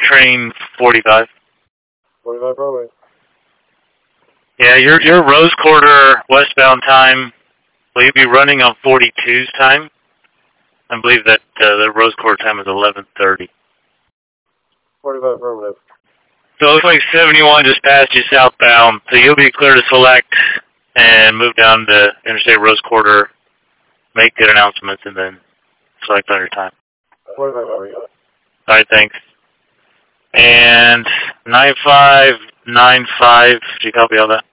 train 45. 45 runway. Yeah, your Rose Quarter westbound time, will you be running on 42's time? I believe that the Rose Quarter time is 11:30. 45 affirmative. So it looks like 71 just passed you southbound, so you'll be clear to select and move down to Interstate Rose Quarter, make good announcements, and then select on your time. 45 runway. Alright, thanks. And 9595, did you copy all that?